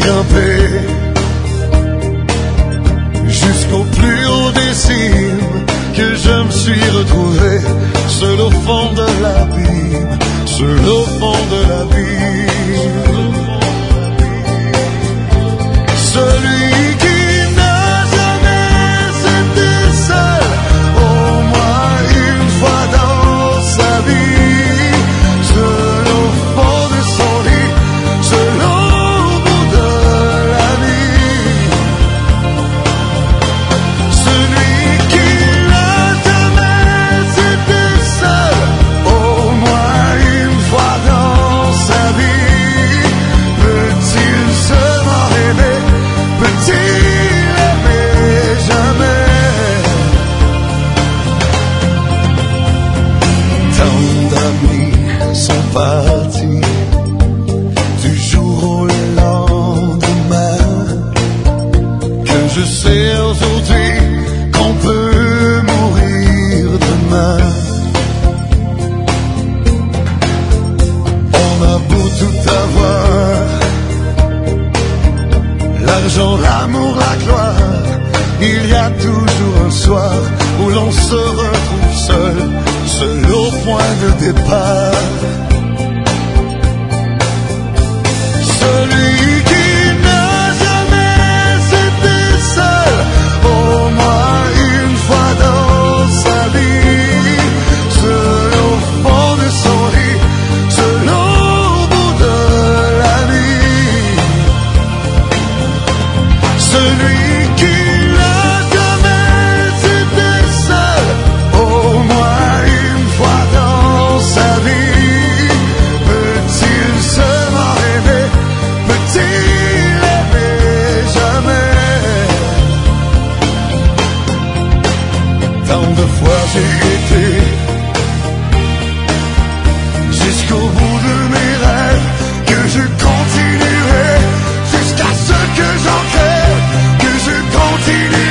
grimper jusqu'au plus haut des cimes, que je me suis retrouvé seul au fond de l'abîme, seul au fond de l'abîme. Celui qui n'a jamais été seul, au moins une fois dans sa vie, seul au fond de son lit, seul au bout de la nuit. Celui qui n'a jamais été seul, au moins une fois dans sa vie, peut-il seulement aimer? Peut-il aimer jamais? Tant d'amis sont partis du jour au lendemain, que je sais aujourd'hui qu'on peut mourir demain. On a beau tout avoir, l'argent, l'amour, la gloire, il y a toujours un soir où l'on se retrouve seul, seul au point de départ. Celui qui n'a jamais été seul, au moins une fois dans sa vie, seul au fond de son lit, seul au bout de la nuit. Celui qui n'a jamais été seul, au moins une fois dans sa vie, peut-il seulement aimer? Peut-il aimer jamais? Tant de fois j'ai été jusqu'au bout de mes rêves, que je continuerai jusqu'à ce que j'en crève, que je continue.